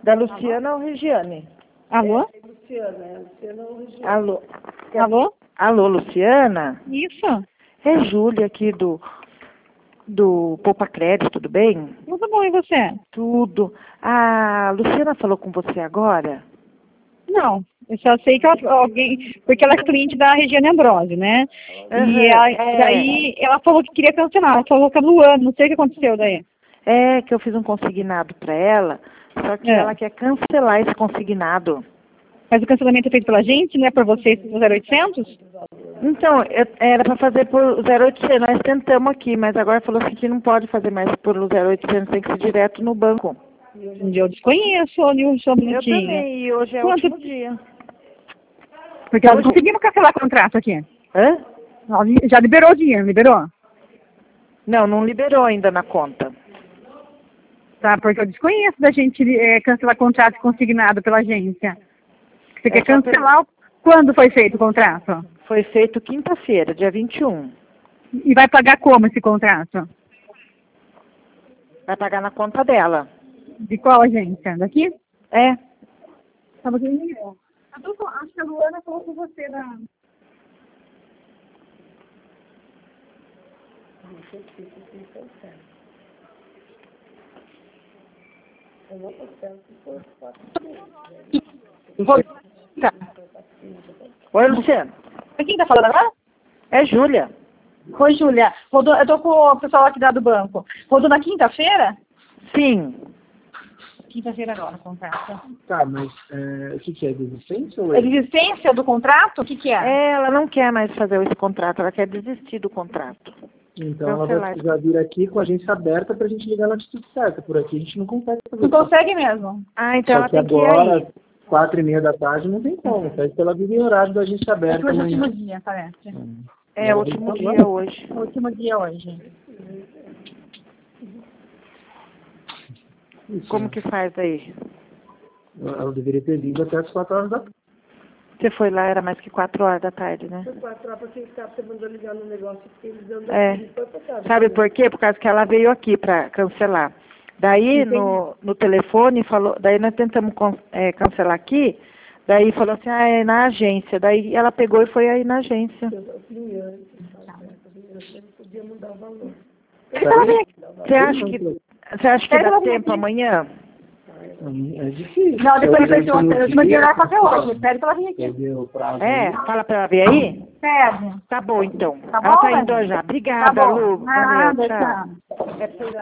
Da Luciana ou Regiane? Alô? Luciana ou Regiane? Alô? Alô? Alô, Luciana? Isso. É Júlia aqui do Poupa Crédito, tudo bem? Tudo bom, e você? Tudo. A Luciana falou com você agora? Não, eu só sei que alguém, porque ela é cliente da Regiane Ambrose, né? E daí ela falou que queria cancelar, ela falou que é no ano, não sei o que aconteceu daí. É, que eu fiz um consignado para ela, só que ela quer cancelar esse consignado. Mas o cancelamento é feito pela gente, não é por vocês, por 0800? Então, era para fazer por 0800, nós tentamos aqui, mas agora falou assim que não pode fazer mais por 0800, tem que ser direto no banco. Eu desconheço, Nilson, um minutinho. Eu também, e hoje é o último dia. Porque nós conseguimos cancelar o contrato aqui. Hã? Já liberou o dinheiro, liberou? Não, não liberou ainda na conta. Tá, porque eu desconheço da gente cancelar contrato consignado pela agência. Você quer cancelar quando foi feito o contrato? Foi feito quinta-feira, dia 21. E vai pagar como esse contrato? Vai pagar na conta dela. De qual agência? Daqui? É. Tava aqui em acho que a Luana falou com você da... Tá. Oi, Luciano. Quem tá falando agora? É Júlia. Oi, Júlia. Eu tô com o pessoal aqui do banco. Rodou na quinta-feira? Sim. Quinta-feira agora, o contrato. Tá, mas o que é? Desistência ou É desistência do contrato? O que é? Ela não quer mais fazer esse contrato, ela quer desistir do contrato. Então ela vai precisar vir aqui com a agência aberta pra gente ligar na atitude certa. Por aqui a gente não consegue fazer. Não consegue mesmo? Ah, então ela Só que tem que ir agora, aí. 4h30 da tarde, não tem como. Pede pra ela vir em horário da agência aberta. É o último dia, parece. É o último dia hoje. O último dia hoje. Isso, Como que faz aí? Ela deveria ter vindo até as 4h da tarde. Você foi lá, era mais que 4 horas da tarde, né? Foi 4 horas, porque você mandou ligar no negócio que eles dão Sabe por quê? Por causa que ela veio aqui para cancelar. Daí no telefone falou, daí nós tentamos cancelar aqui, daí falou assim, é na agência. Daí ela pegou e foi aí na agência. Podia mudar o valor. Você acha que dá tempo amanhã? É difícil. Não, depois vai ser o último dia, vai fazer hoje. Pede pra ela vir aqui. Fala pra ela vir aí? Pede. Tá bom, então. Tá bom, ela tá indo já. Obrigada, tá bom. Lu. Valeu, Nada, tchau. tchau.